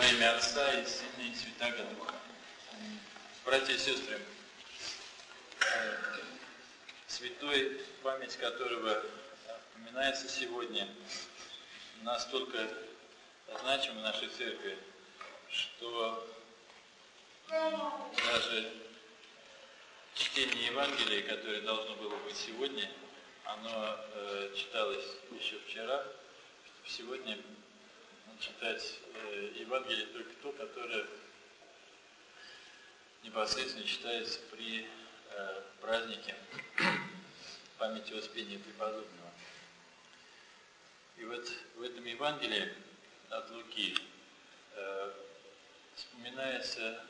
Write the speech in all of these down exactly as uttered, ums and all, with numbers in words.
Во имя Отца и Сына и Святаго Духа. Братья и сестры, святой, память которого упоминается сегодня, настолько значима в нашей церкви, что даже чтение Евангелия, которое должно было быть сегодня, оно э, читалось еще вчера, чтобы сегодня читать э, Евангелие только то, которое непосредственно читается при э, празднике памяти Успения Преподобного. И вот в этом Евангелии от Луки э, вспоминается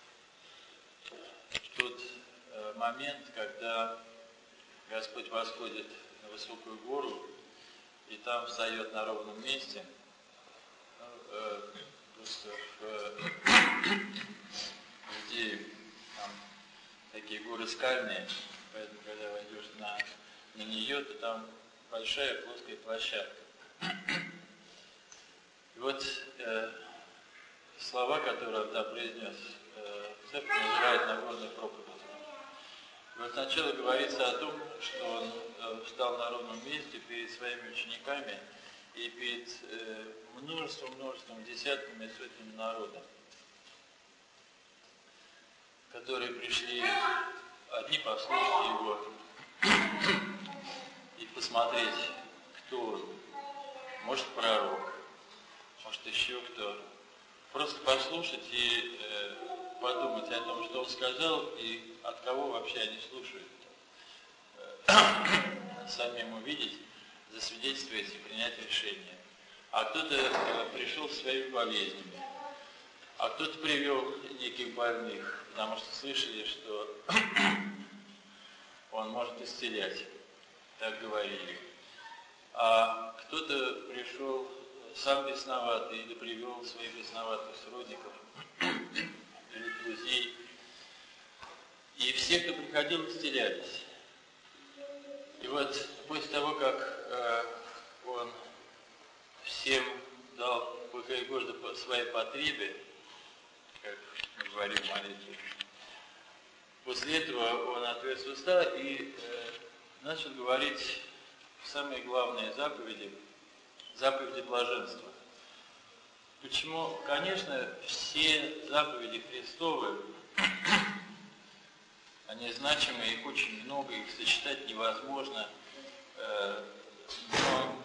тот э, момент, когда Господь восходит на высокую гору и там встает на ровном месте. Ну, э, просто в где там такие горы скальные, поэтому когда войдешь на, на нее, то там большая плоская площадка. И вот э, слова, которые он там произнес, э, церковь называет Нагорной проповедью. И вот сначала говорится о том, что он э, встал на ровном месте перед своими учениками и перед э, множеством-множеством, десятками, сотнями народа, которые пришли одни послушать его и посмотреть, кто он. Может, пророк, может, еще кто. Просто послушать и э, подумать о том, что он сказал и от кого вообще они слушают. Э, самим увидеть, засвидетельствовать и принять решение. А кто-то э, пришел с своими болезнями, а кто-то привел неких больных, потому что слышали, что он может исцелять, так говорили. А кто-то пришел сам бесноватый или привел своих бесноватых сродников или друзей. И все, кто приходил, исцелялись. И вот после того, как э, он всем дал богоугодно по своей потребе, как мы говорим в молитве, после этого он отвез уста и э, начал говорить самые главные заповеди, заповеди блаженства. Почему? Конечно, все заповеди Христовы, они значимы, их очень много, их сочетать невозможно, э, но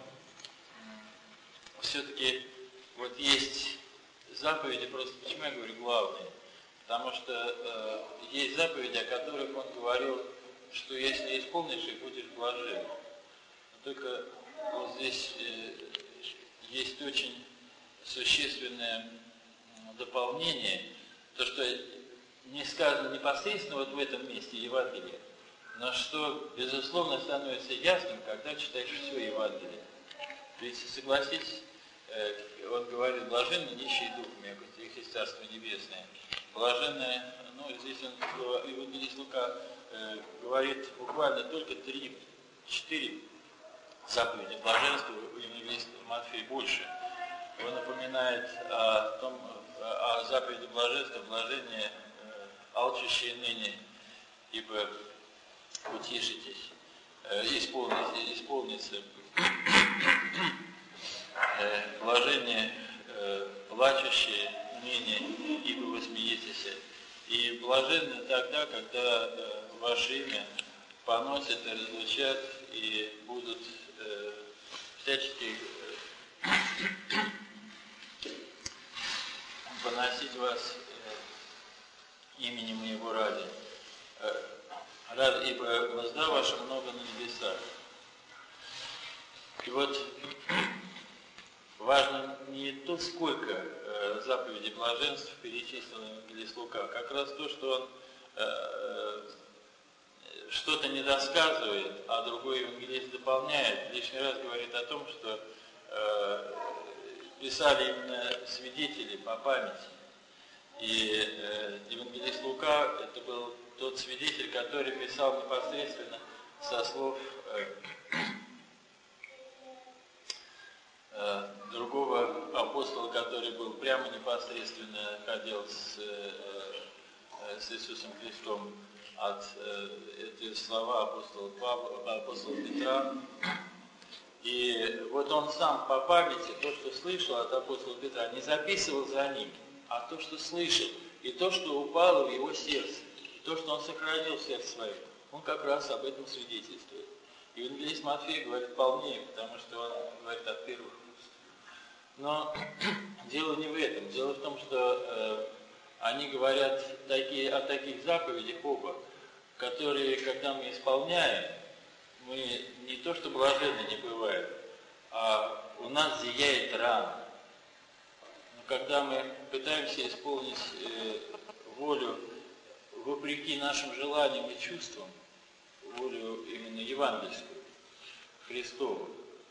все-таки вот есть заповеди, просто почему я говорю главные? Потому что э, есть заповеди, о которых он говорил, что если исполнишь их, будешь блажен. Только вот здесь э, есть очень существенное дополнение, то, что не сказано непосредственно вот в этом месте Евангелия, но что, безусловно, становится ясным, когда читаешь все Евангелие. Ведь, согласитесь, э, он говорит, блаженны нищие духом, яко их есть Царство Небесное. Блаженное, ну, здесь он, евангелист Лука, э, говорит буквально только три, четыре заповеди блаженства, у евангелиста Матфея больше. Он напоминает о том, о заповеди блаженства, блажение э, алчущие ныне, ибо утешитесь, э, исполнится, исполнится э, блажение э, плачущие ныне, ибо вы смеетесь. И блаженны тогда, когда э, ваше имя поносят и разлучат, и будут э, всячески э, поносить вас э, именем Моего ради. Э, рад, ибо возда ваша много на небесах. И вот важно не то, сколько э, заповедей блаженств перечислено в Евангелии Лука, как раз то, что он э, что-то не досказывает, а другой евангелист дополняет, лишний раз говорит о том, что э, писали именно свидетели по памяти. И э, евангелист Лука — это был тот свидетель, который писал непосредственно со слов э, другого апостола, который был прямо непосредственно ходил с, с Иисусом Христом, от эти слова апостола Павла, апостола Петра. И вот он сам по памяти то, что слышал от апостола Петра, не записывал за ним, а то, что слышал, и то, что упало в его сердце, и то, что он сохранил в сердце своем, он как раз об этом свидетельствует. И евангелист Матфей говорит полнее, потому что он говорит от первых уст. Но дело не в этом. Дело в том, что э, они говорят такие, о таких заповедях оба, которые, когда мы исполняем, мы не то что блаженны не бываем, а у нас зияет рана. Но когда мы пытаемся исполнить э, волю вопреки нашим желаниям и чувствам, волю именно евангельскую, Христову.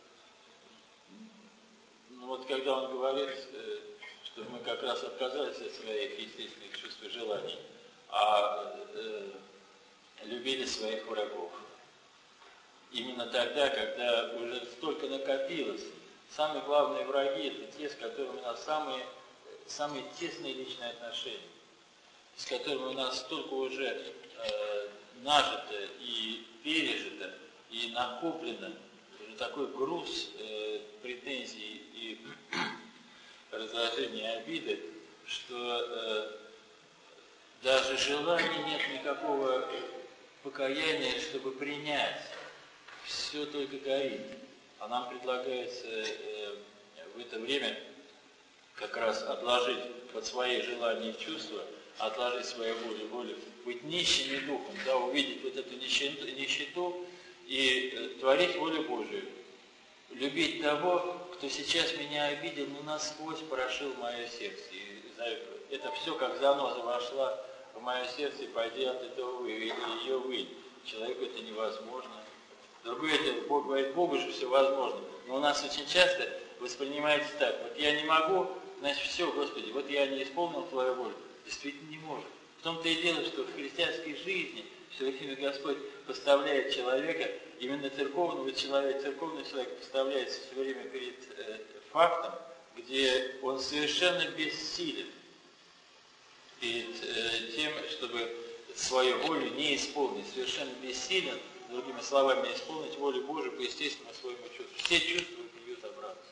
Ну вот когда он говорит, э, что мы как раз отказались от своих естественных чувств и желаний, а э, любили своих врагов. Именно тогда, когда уже столько накопилось, самые главные враги – это те, с которыми у нас самые, самые тесные личные отношения, с которыми у нас столько уже э, нажито и пережито, и накоплено, уже такой груз э, претензий и раздражения, обиды, что э, даже желания нет никакого покаяния, чтобы принять. Все только горит. А нам предлагается э, в это время как раз отложить под свои желания и чувства, отложить свою волю, волю, быть нищими духом, да, увидеть вот эту нищету, нищету и э, творить волю Божию. Любить того, кто сейчас меня обидел, но насквозь порошил мое сердце. И это все как заноза вошла в мое сердце, и пойди от этого вы, и ее вынь. Человеку это невозможно. Другое дело, Бог говорит, Богу же все возможно. Но у нас очень часто воспринимается так. Вот я не могу, значит, все, Господи, вот я не исполнил Твою волю. Действительно не может. В том-то и дело, что в христианской жизни все время Господь поставляет человека, именно церковного человека, церковный человек поставляется все время перед э, фактом, где он совершенно бессилен перед э, тем, чтобы свою волю не исполнить, совершенно бессилен, другими словами, исполнить волю Божию по естественному своему чувству. Все чувства бьют обратно.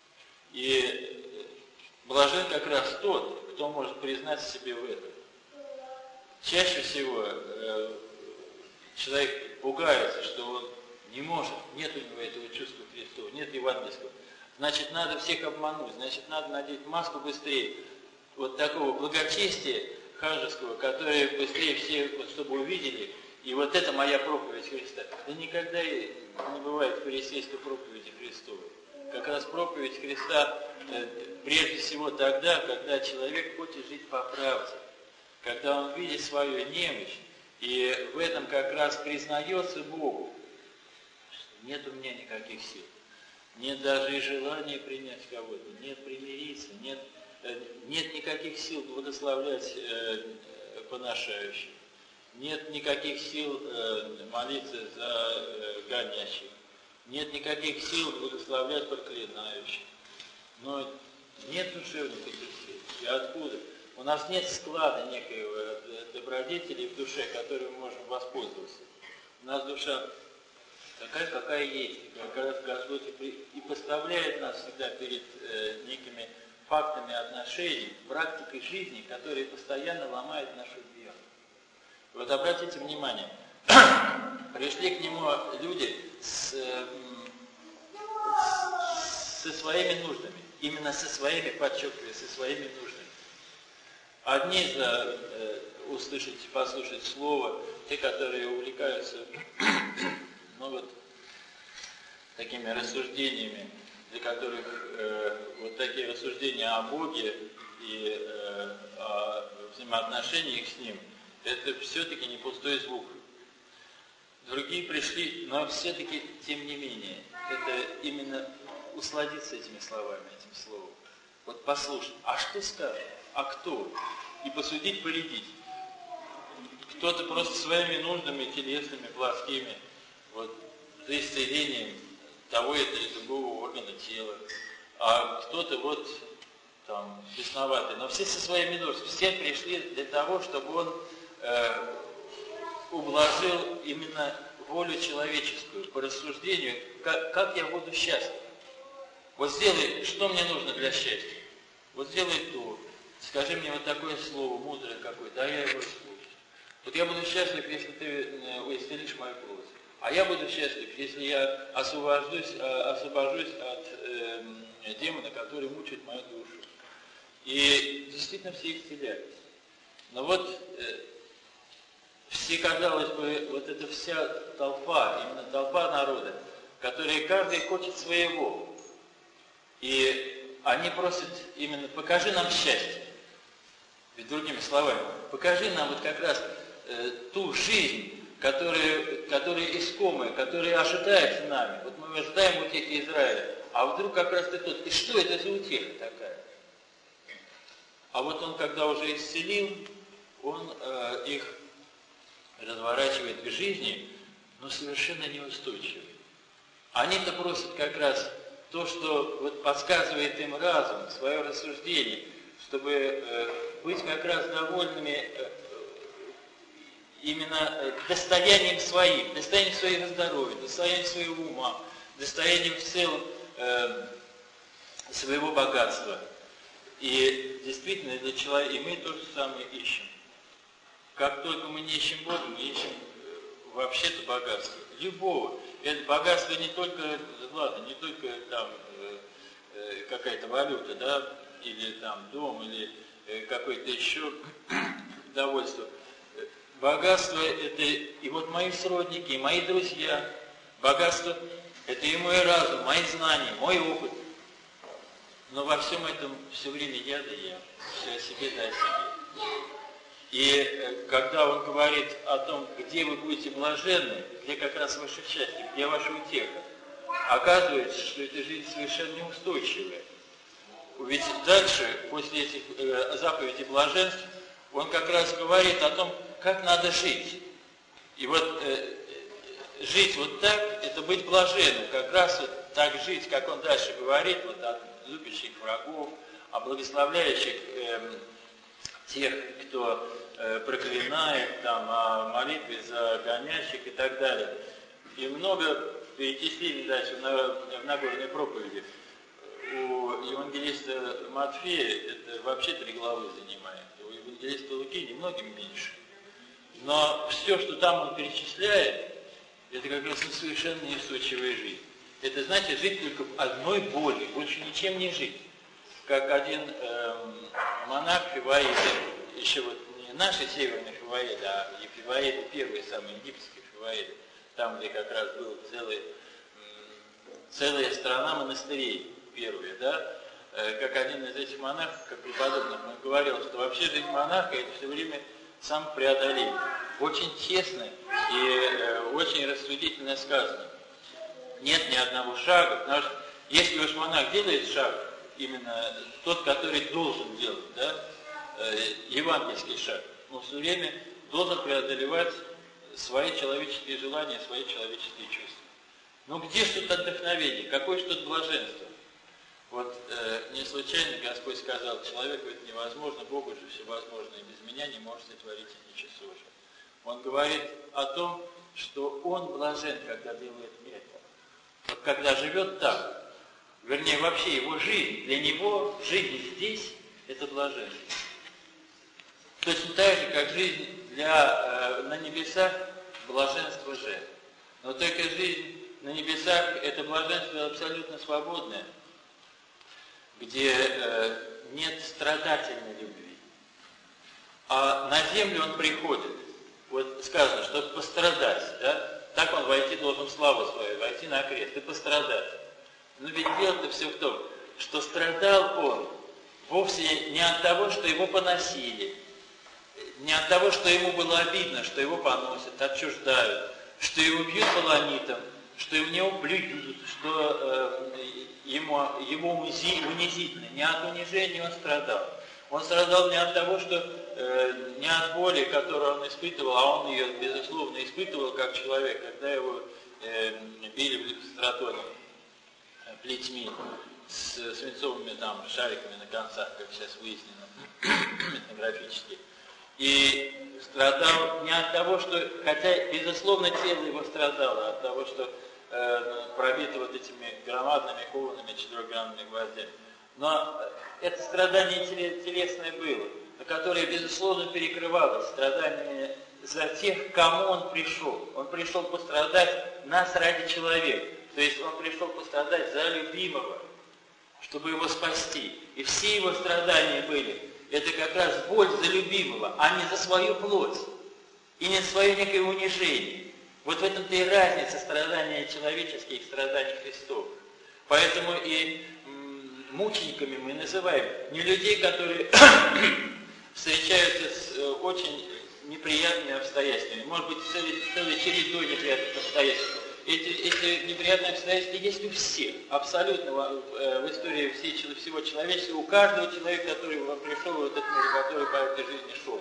И блажен как раз тот, кто может признать себе в этом. Чаще всего э, человек пугается, что он не может, нет у него этого чувства Христова, нет евангельского. Значит, надо всех обмануть, значит, надо надеть маску быстрее. Вот такого благочестия ханжеского, которое быстрее все, вот, чтобы увидели, и вот это моя проповедь Христа. Да никогда не бывает фарисейской проповеди Христовой. Как раз проповедь Христа э, прежде всего тогда, когда человек хочет жить по правде, когда он видит свою немощь, и в этом как раз признается Богу, что нет у меня никаких сил, нет даже и желания принять кого-то, нет примириться, нет, э, нет никаких сил благословлять э, поношающих. Нет никаких сил э, молиться за э, гонящих. Нет никаких сил благословлять проклинающих. Но нет душевных этих сил. И откуда? У нас нет склада некоего добродетели в душе, которым мы можем воспользоваться. У нас душа такая, какая есть. Как раз Господь и поставляет нас всегда перед э, некими фактами отношений, практикой жизни, которые постоянно ломают нашу веру. Вот обратите внимание, пришли к нему люди с, с, со своими нуждами, именно со своими, подчеркиваю, со своими нуждами. Одни за э, услышать, послушать слово, те, которые увлекаются ну, вот, такими рассуждениями, для которых э, вот такие рассуждения о Боге и э, о взаимоотношениях с Ним, это все-таки не пустой звук. Другие пришли, но все-таки, тем не менее, это именно усладиться этими словами, этим словом. Вот послушать, а что скажет, а кто? И посудить, поредить. Кто-то просто своими нуждами, телесными, плотскими, вот, за исцелением того или другого органа тела, а кто-то вот там бесноватый. Но все со своими нуждами, все пришли для того, чтобы он э, ублажил именно волю человеческую по рассуждению, как, как я буду счастлив. Вот сделай, что мне нужно для счастья. Вот сделай то. Скажи мне вот такое слово, мудрое какое-то, а я его слушаю. Вот я буду счастлив, если ты исцелишь мою плоть. А я буду счастлив, если я освобожусь, освобожусь от э, демона, который мучает мою душу. И действительно все исцелялись. Но вот э, все, казалось бы, вот эта вся толпа, именно толпа народа, которая каждый хочет своего. И они просят именно: покажи нам счастье. Ведь другими словами, покажи нам вот как раз э, ту жизнь, которая, которая искомая, которая ожидается нами. Вот мы ожидаем утехи Израиля, а вдруг как раз ты тот. И что это за утеха такая? А вот он, когда уже исцелил, он э, их разворачивает к жизни, но совершенно неустойчиво. Они-то просят как раз то, что вот подсказывает им разум, свое рассуждение, чтобы э, быть как раз довольными э, именно достоянием своим, достоянием своего здоровья, достоянием своего ума, достоянием в целом э, своего богатства. И действительно, для человека, и мы то же самое ищем. Как только мы не ищем Бога, мы ищем э, вообще-то богатство. Любого. Это богатство не только, ладно, не только там э, э, какая-то валюта, да, или там дом, или э, какое-то еще довольство. Богатство – это и вот мои сродники, и мои друзья. Богатство – это и мой разум, мои знания, мой опыт. Но во всем этом все время я да я, все о себе да о себе. И когда он говорит о том, где вы будете блаженны, где как раз ваше счастье, где ваша утеха, оказывается, что эта жизнь совершенно неустойчивая. Ведь дальше, после этих э, заповедей блаженств, он как раз говорит о том, как надо жить. И вот э, жить вот так, это быть блаженным. Как раз вот так жить, как он дальше говорит, вот от любящих врагов, о благословляющих э, тех, кто э, проклинает, там, о молитве за гонящих и так далее. И много перечислений дальше в, в Нагорной проповеди. У евангелиста Матфея это вообще три главы занимает. У евангелиста Луки немногим меньше. Но все, что там он перечисляет, это как раз совершенно неустойчивая жизнь. Это значит жить только в одной боли, больше ничем не жить. Как один эм, монах Фиваида, еще вот не наши северные Фиваиды, а Фиваиды первые, самые египетские Фиваиды, там, где как раз была целая, целая страна монастырей первые, да, как один из этих монахов, как преподобных, он говорил, что вообще жизнь монаха это все время самопреодоление. Очень честно и э, очень рассудительно сказано. Нет ни одного шага, потому что если уж монах делает шаг, именно тот, который должен делать, да, э, евангельский шаг, он все время должен преодолевать свои человеческие желания, свои человеческие чувства. Но где же тут отдохновение, какое же тут блаженство? Вот э, не случайно Господь сказал, человеку это невозможно, Богу же все возможно, и без меня не может сотворить и ничего же. Он говорит о том, что он блажен, когда делает это. Вот когда живет так, вернее вообще его жизнь, для него жизнь здесь – это блаженство. Точно так же, как жизнь для, э, на небесах – блаженство же. Но только жизнь на небесах – это блаженство абсолютно свободное, где э, нет страдательной любви. А на землю он приходит, вот сказано, чтобы пострадать, да? Так он войти должен в славу свою, войти на крест и пострадать. Но ведь дело-то все в том, что страдал он вовсе не от того, что его поносили, не от того, что ему было обидно, что его поносят, отчуждают, что его бьют баланитом, что в него плюют, что э, ему, ему унизительно. Не от унижения он страдал. Он страдал не от того, что э, не от боли, которую он испытывал, а он ее, безусловно, испытывал как человек, когда его э, били в стратоне плетьми. с свинцовыми там шариками на концах, как сейчас выяснено, этнографически. И страдал не от того, что, хотя, безусловно, тело его страдало, а от того, что э, пробито вот этими громадными коваными четырехгранными гвоздями. Но это страдание телесное было, которое, безусловно, перекрывалось страданиями за тех, к кому он пришел. Он пришел пострадать нас ради человека. То есть он пришел пострадать за любимого, чтобы его спасти. И все его страдания были, это как раз боль за любимого, а не за свою плоть. И не за свое некое унижение. Вот в этом-то и разница страдания человеческих и страданий Христов. Поэтому и м, мучениками мы называем не людей, которые встречаются с э, очень неприятными обстоятельствами. Может быть, целой, целой чередой неприятных обстоятельств. Эти, эти неприятные обстоятельства есть у всех, абсолютно в, в истории всей, всего человечества, у каждого человека, который пришел в этот мир, который по этой жизни шел.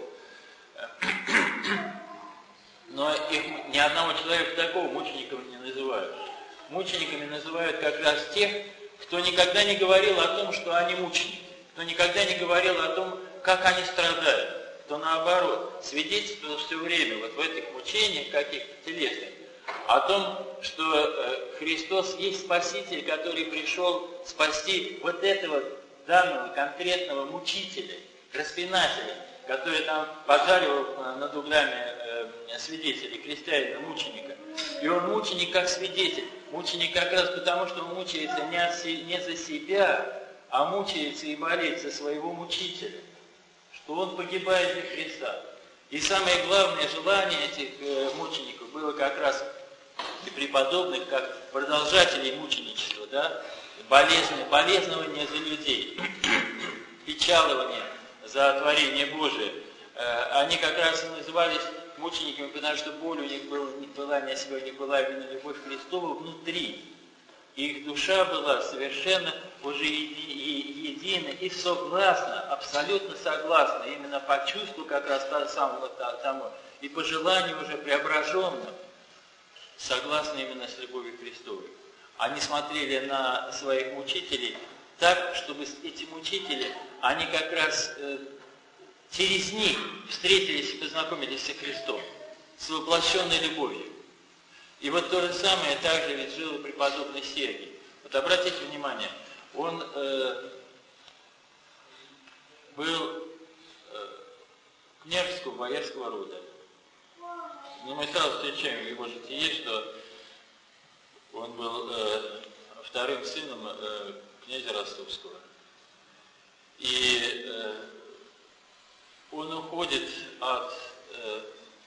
Но их, ни одного человека такого мучениками не называют. Мучениками называют как раз тех, кто никогда не говорил о том, что они мученики, кто никогда не говорил о том, как они страдают, кто наоборот свидетельствовал все время вот в этих мучениях каких-то телесных, о том, что Христос есть Спаситель, который пришел спасти вот этого данного конкретного мучителя, распинателя, который там поджаривал над углями свидетелей, крестьянина, мученика. И он мученик как свидетель. Мученик как раз потому, что он мучается не, от, не за себя, а мучается и болеет за своего мучителя, что он погибает для Христа. И самое главное желание этих э, мучеников было как раз и преподобных, как продолжателей мученичества, да, болезнь, болезнование за людей, печалование за творение Божие. Э, они как раз и назывались мучениками, потому что боль у них была, не была не о себе, не была именно любовь Христова внутри. И их душа была совершенно уже еди, едина и согласна, абсолютно согласна, именно по чувству как раз самого тому, и по желанию уже преображенным, согласны именно с любовью Христовой. Они смотрели на своих мучителей так, чтобы эти мучители, они как раз э, через них встретились и познакомились со Христом, с воплощенной любовью. И вот то же самое также ведь жил и преподобный Сергий. Вот обратите внимание, он э, был э, княжеского боярского рода. Но мы сразу встречаем в его житие, что он был э, вторым сыном э, князя Ростовского. И э, он уходит от э,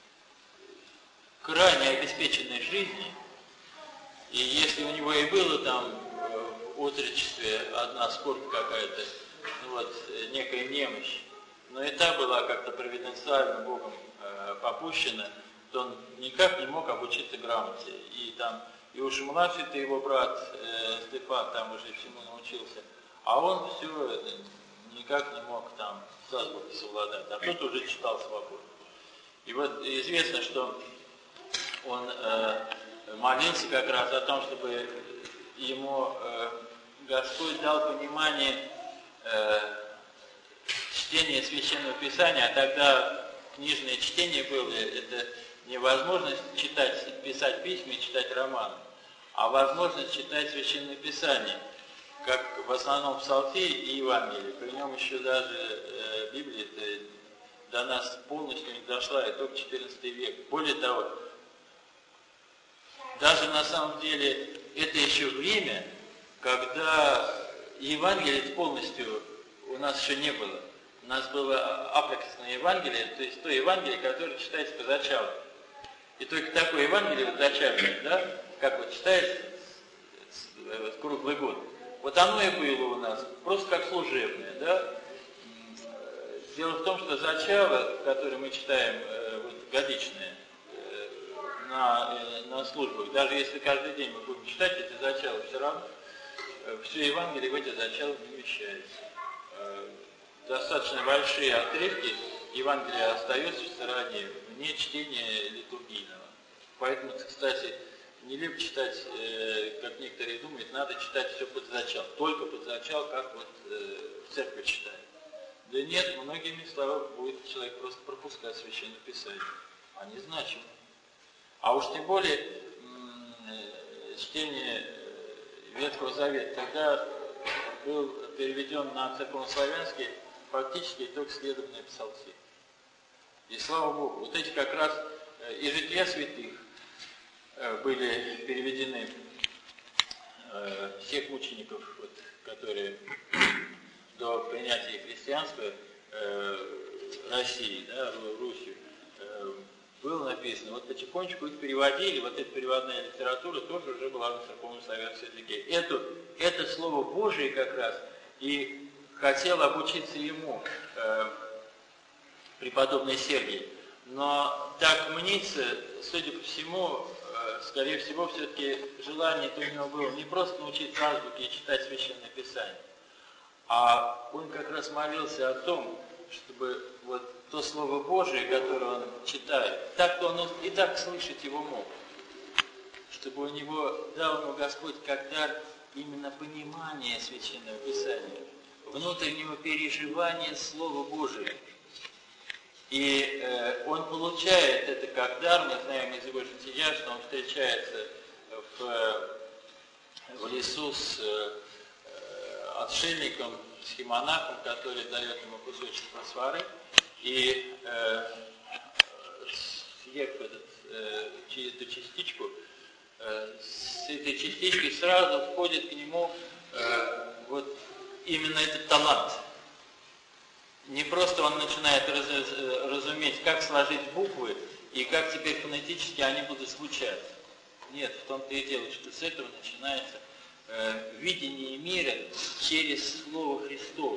крайне обеспеченной жизни, и если у него и было там в отрочестве одна скорбь какая-то, ну вот, некая немощь, но и та была как-то провиденциально Богом э, попущена, то он никак не мог обучиться грамоте. И там, и уж младший-то его брат э, Стефан там уже всему научился, а он все никак не мог там с азбукой совладать, а тот уже читал свободно. И вот известно, что он э, молился как раз о том, чтобы ему э, Господь дал понимание э, чтения Священного Писания, а тогда книжное чтение было, это не возможность читать, писать письма и читать романы, а возможность читать Священное Писание, как в основном Псалтирь и Евангелие. При нем еще даже э, Библия до нас полностью не дошла, и только четырнадцатый век. Более того, даже на самом деле это еще время, когда Евангелие полностью у нас еще не было. У нас было апокрифное Евангелие, то есть то Евангелие, которое читается по зачалу. И только такое Евангелие вот зачальное, да, как вот читается круглый год, вот оно и было у нас, просто как служебное, да. Дело в том, что зачало, которое мы читаем, вот, годичное, на, на службах, даже если каждый день мы будем читать эти зачала, все равно все Евангелие в эти зачала не вмещается. Достаточно большие отрывки Евангелия остаются в стороне, вне чтения литургийного. Поэтому, кстати, нелепо читать, э, как некоторые думают, надо читать все под зачал, только под зачал, как вот э, в церкви читают. Да нет, многие места будет человек просто пропускать Священное Писание. Они значимы. А уж тем более э, чтение Ветхого Завета, тогда был переведен на церковнославянский фактически только следование Псалтирь. И слава Богу, вот эти как раз и жития святых были переведены всех мучеников, вот, которые до принятия христианства России, да, Русью, было написано. Вот потихонечку их переводили, вот эта переводная литература тоже уже была на церковнославянском языке. Это, это Слово Божие как раз и хотел обучиться ему преподобный Сергий. Но так мнится, судя по всему, скорее всего, все-таки желание у него было не просто научиться азбуке и читать Священное Писание, а он как раз молился о том, чтобы вот то Слово Божие, которое он читает, так-то он и так слышать его мог, чтобы у него дал ему Господь как дар именно понимание Священного Писания, внутреннего переживания Слова Божия. И э, он получает это как дар, мы знаем из его жития, что он встречается в, в лесу с э, отшельником, с химонахом, который дает ему кусочек просвары, и э, съев этот, э, эту частичку, э, с этой частичкой сразу входит к нему э, вот именно этот талант. Не просто он начинает раз, разуметь, как сложить буквы и как теперь фонетически они будут звучать. Нет, в том-то и дело, что с этого начинается э, видение мира через Слово Христово.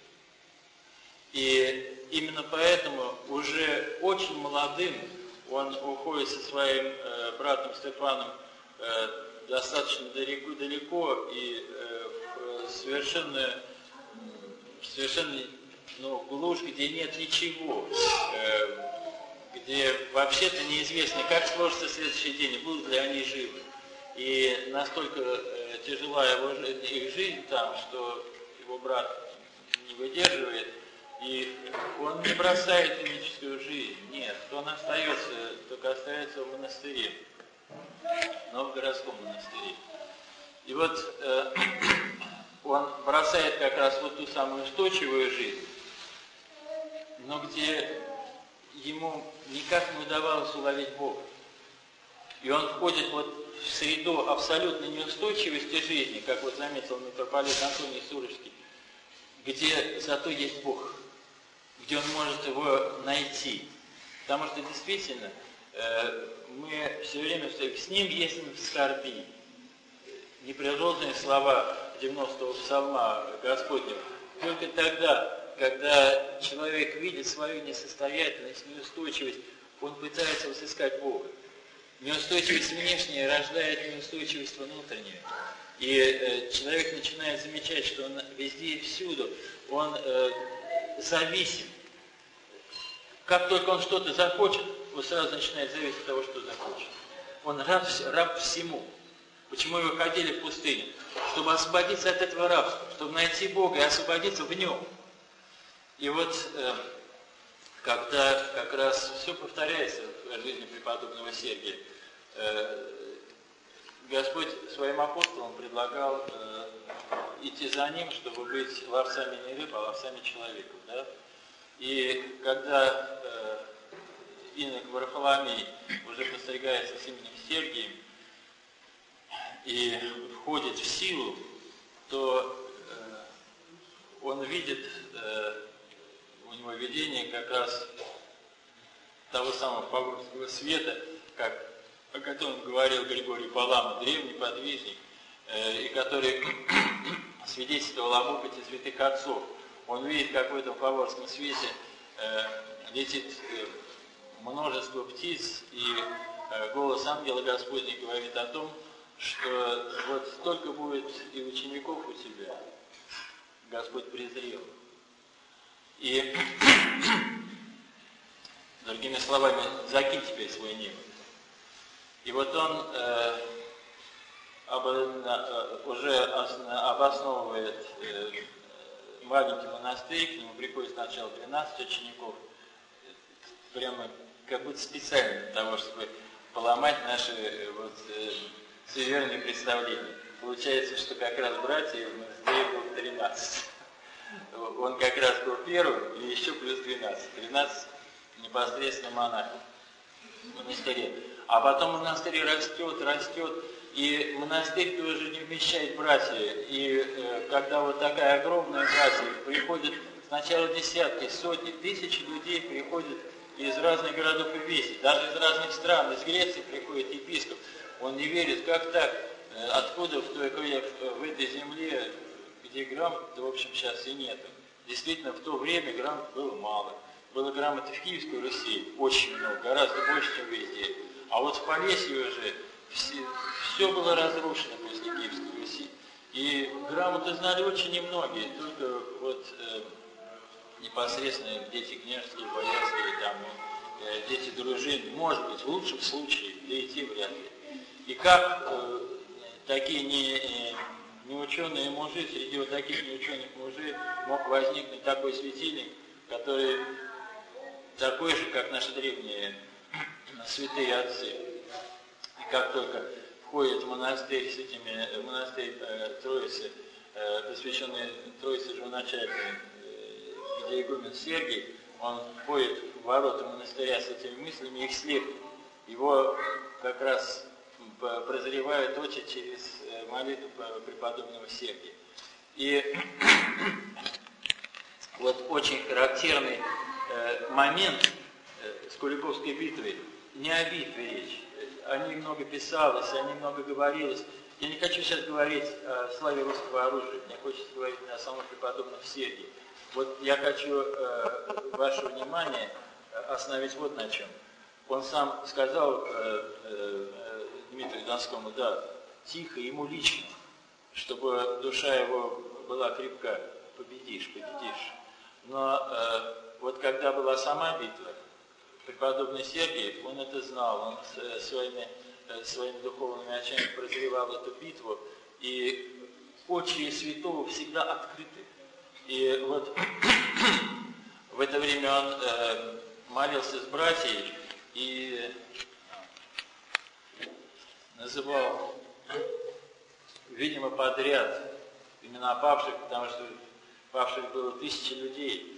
И именно поэтому уже очень молодым он уходит со своим э, братом Стефаном э, достаточно далеко, далеко и э, в совершенно, совершенно ну, глушь, где нет ничего, э, где вообще-то неизвестно, как сложится следующий день, и будут ли они живы. И настолько э, тяжела его, их жизнь там, что его брат не выдерживает, и он не бросает иническую жизнь, нет, он остается, только остается в монастыре, но в городском монастыре. И вот э, он бросает как раз вот ту самую устойчивую жизнь, но где ему никак не удавалось уловить Бога. И он входит вот в среду абсолютной неустойчивости жизни, как вот заметил митрополит Антоний Сурожский, где зато есть Бог, где он может его найти. Потому что действительно э, мы все время с ним есть в скорби. Неприродные слова девяностого псалма Господнего. Только тогда, когда человек видит свою несостоятельность, неустойчивость, он пытается взыскать Бога. Неустойчивость внешняя рождает неустойчивость внутреннюю. И э, человек начинает замечать, что он везде и всюду, он э, зависим. Как только он что-то захочет, он сразу начинает зависеть от того, что захочет. Он раб, раб всему. Почему его ходили в пустыню? Чтобы освободиться от этого рабства, чтобы найти Бога и освободиться в нем. И вот, э, когда как раз все повторяется в жизни преподобного Сергия, э, Господь своим апостолам предлагал э, идти за ним, чтобы быть ловцами не рыб, а ловцами человеков. Да? И когда э, инок Варфоломей уже постригается с именем Сергием и входит в силу, то э, он видит, э, у него видение как раз того самого фаворского света, как, о котором говорил Григорий Палама, древний подвижник, э, и который свидетельствовал об опыте святых отцов. Он видит, как в этом фаворском свете э, летит э, множество птиц, и э, голос ангела Господня говорит о том, что вот столько будет и учеников у тебя, Господь презрел. И, другими словами, закинь теперь свой небо. И вот он э, об, э, уже обосновывает э, маленький монастырь, к нему приходит сначала двенадцать учеников, прямо как будто специально для того, чтобы поломать наши вот, э, суеверные представления. Получается, что как раз братьев в монастыре было тринадцать. Он как раз был первым, и еще плюс двенадцать. тринадцать непосредственно монахов в монастыре. А потом монастырь растет, растет, и монастырь тоже не вмещает братья. И э, когда вот такая огромная братья приходит, сначала десятки, сотни, тысячи людей приходят из разных городов и весей, даже из разных стран. Из Греции приходит епископ. Он не верит, как так, откуда в, той, в этой земле, где грамот, в общем, сейчас и нету. Действительно, в то время грамот было мало. Было грамоты в Киевской Руси очень много, гораздо больше, чем везде. А вот в Полесье уже все, все было разрушено после Киевской Руси. И грамоты знали очень немногие, только вот э, непосредственно дети княжеские, боярские, там, э, дети дружин, может быть, в лучшем случае, да и те вряд ли. И как э, такие не, э, неученые мужи, среди вот таких неученых мужей мог возникнуть такой светильник, который такой же, как наши древние святые отцы. И как только входит в монастырь с этими, в монастырь э, Троицы, э, посвященный Троице Живоначальной, э, где игумен Сергий, он входит в ворота монастыря с этими мыслями, их слепит. Его как раз прозревают очи через молитву преподобного Сергия. И вот очень характерный э, момент э, с Куликовской битвой, не о битве речь, о ней много писалось, о ней много говорилось. Я не хочу сейчас говорить о славе русского оружия, мне хочется говорить о самом преподобном Сергии. Вот я хочу э, ваше внимание остановить вот на чем. Он сам сказал э, э, Дмитрию Донскому, да, тихо, ему лично, чтобы душа его была крепка. Победишь, победишь. Но э, вот когда была сама битва, преподобный Сергий, он это знал, он э, своими, э, своими духовными очами прозревал эту битву, и очи святого всегда открыты. И вот в это время он э, молился с братьями и называл, видимо, подряд имена павших, потому что павших было тысячи людей.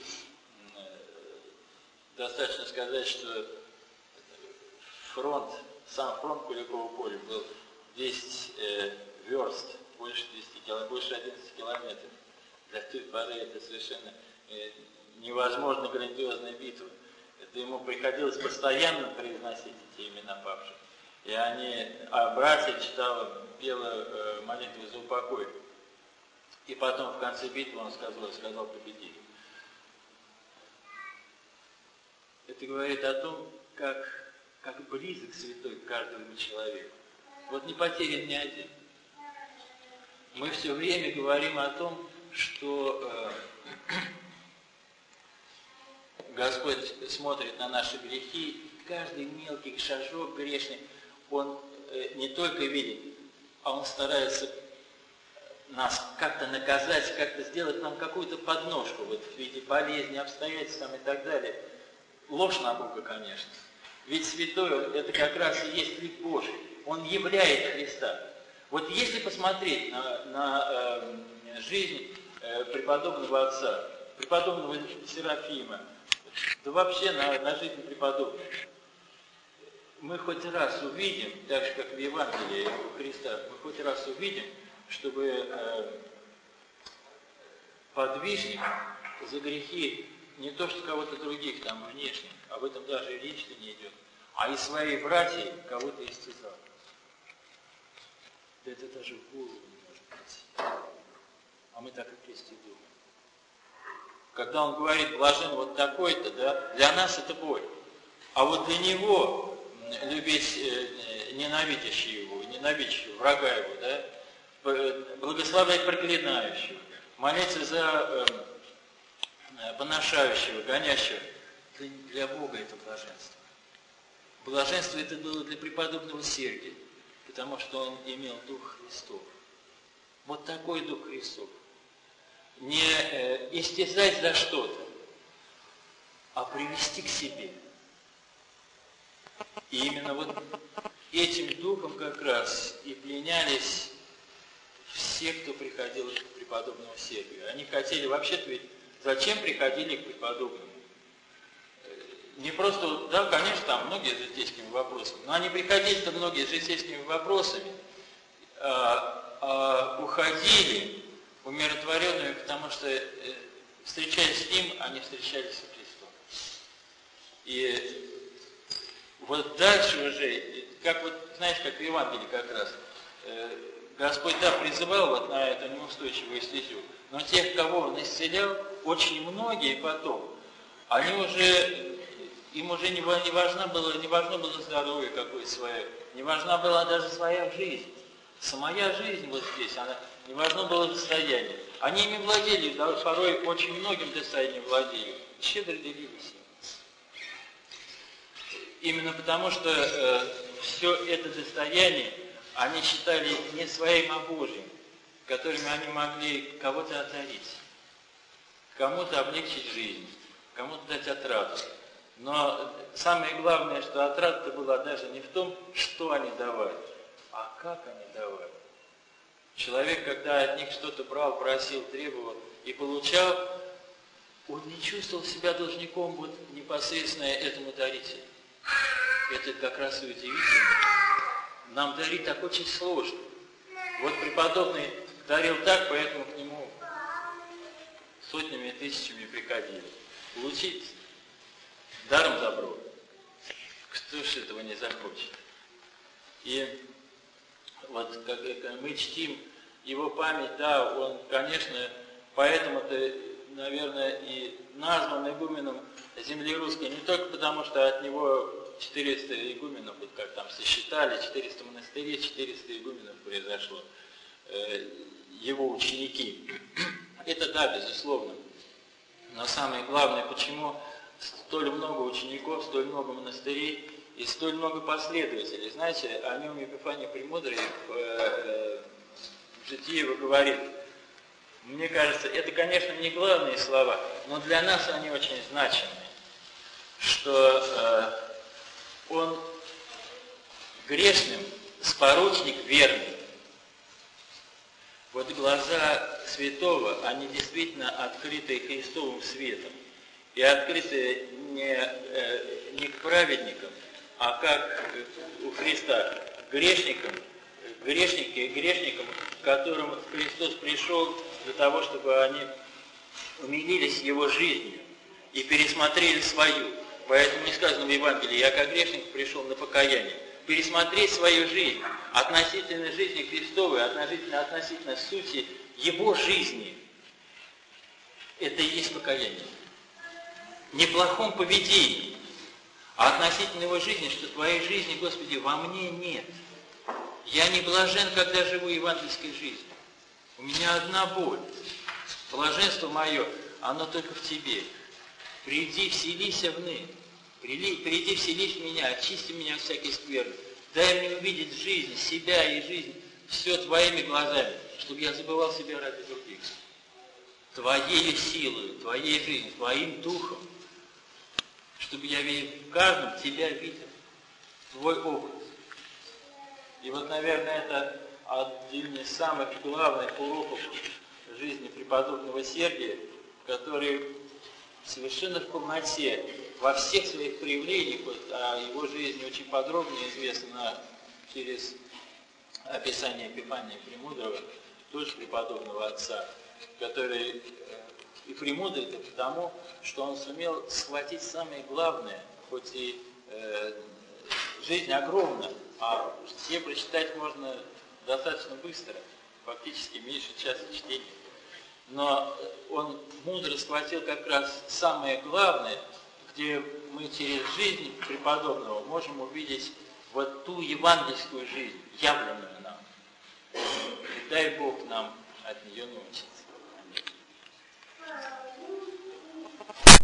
Достаточно сказать, что фронт, сам фронт Куликового поля был десять э, верст, больше десяти километров, больше одиннадцати километров. Для той поры это совершенно э, невозможно грандиозная битва. Это ему приходилось постоянно произносить эти имена павших. И они, а братья читала, пела э, молитву за упокой. И потом в конце битвы он сказал, сказал победили. Это говорит о том, как, как близок святой к каждому человеку. Вот не потерян ни один. Мы все время говорим о том, что э, Господь смотрит на наши грехи, и каждый мелкий шажок грешный Он э, не только видит, а Он старается нас как-то наказать, как-то сделать нам какую-то подножку вот, в виде болезни, обстоятельств там, и так далее. Ложь на Бога, конечно. Ведь святой это как раз и есть лик Божий. Он являет Христа. Вот если посмотреть на, на э, жизнь э, преподобного отца, преподобного Серафима, да вообще на, на жизнь преподобного, мы хоть раз увидим, так же как в Евангелии Христа, мы хоть раз увидим, чтобы э, подвижник за грехи не то что кого-то других там внешних, об этом даже и речь не идет, а и своей братьей кого-то истязал. Да это даже в голову не может прийти. А мы так и крестим думаем. Когда он говорит блажен вот такой-то, да, для нас это боль. А вот для него любить э, ненавидящего его, ненавидящего врага его, да, благословлять проклинающего, молиться за э, поношающего, гонящего. Для, для Бога это блаженство. Блаженство это было для преподобного Сергия, потому что он имел Дух Христов. Вот такой Дух Христов. Не э, истязать за что-то, а привести к себе. И именно вот этим Духом как раз и пленялись все, кто приходил к преподобному Сергию. Они хотели, вообще-то ведь, зачем приходили к преподобному? Не просто, да, конечно, там многие с житейскими вопросами, но они приходили-то многие с житейскими вопросами, а, а уходили умиротворенными, потому что, э, встречаясь с ним, они встречались со Христом. И вот дальше уже, как вот, знаешь, как в Евангелии как раз, э, Господь, да, призывал вот на эту неустойчивую стезю, но тех, кого Он исцелял, очень многие потом, они уже, им уже не, не, важно было, не важно было здоровье какое-то свое, не важна была даже своя жизнь. Самая жизнь вот здесь, она, не важно было состояние. Они ими владели, да, порой очень многим достоянием владели, щедро делились им. Именно потому, что э, все это достояние они считали не своим, а Божьим, которыми они могли кого-то одарить, кому-то облегчить жизнь, кому-то дать отраду. Но самое главное, что отрада была даже не в том, что они давали, а как они давали. Человек, когда от них что-то брал, просил, требовал и получал, он не чувствовал себя должником вот непосредственно этому дарителю. Это как раз и удивительно. Нам дарить так очень сложно. Вот преподобный дарил так, поэтому к нему сотнями, тысячами приходили. Получить даром добро. Кто ж этого не захочет? И вот как мы чтим его память, да, он, конечно, поэтому-то, наверное, и назван игуменом земли русской, не только потому, что от него четыреста игуменов, вот как там сосчитали, четыреста монастырей, четыреста игуменов произошло, э, его ученики. Это да, безусловно. Но самое главное, почему столь много учеников, столь много монастырей и столь много последователей. Знаете, о нем Епифаний Премудрый в, э, в житии его говорит. Мне кажется, это, конечно, не главные слова, но для нас они очень значимые. Что э, он грешным споручник верный. Вот глаза святого, они действительно открыты Христовым светом. И открыты не, э, не к праведникам, а как у Христа, к грешникам, грешники и грешникам, к которым Христос пришел для того, чтобы они умилились Его жизнью и пересмотрели свою. Поэтому не сказано в Евангелии, я как грешник пришел на покаяние. Пересмотреть свою жизнь относительно жизни Христовой, относительно, относительно сути Его жизни. Это и есть покаяние. Не в плохом поведении, а относительно Его жизни, что Твоей жизни, Господи, во мне нет. Я не блажен, когда живу евангельской жизнью. У меня одна боль. Блаженство мое, оно только в Тебе. Приди, вселись вны. Приди, приди, вселись в меня, очисти меня от всякой скверны. Дай мне увидеть жизнь, себя и жизнь, все Твоими глазами, чтобы я забывал себя ради других. Твоей силой, Твоей жизнью, Твоим духом, чтобы я в каждом Тебя видел, Твой образ. И вот, наверное, это один из самых главных уроков жизни преподобного Сергия, который совершенно в полноте, во всех своих проявлениях, вот, о его жизни очень подробно известно через описание Епифания Премудрого, тоже преподобного отца, который и премудрый потому, что он сумел схватить самое главное, хоть и э, жизнь огромна, а все прочитать можно достаточно быстро, фактически меньше часа чтения. Но он мудро схватил как раз самое главное, где мы через жизнь преподобного можем увидеть вот ту евангельскую жизнь, явленную нам. И дай Бог нам от нее научиться.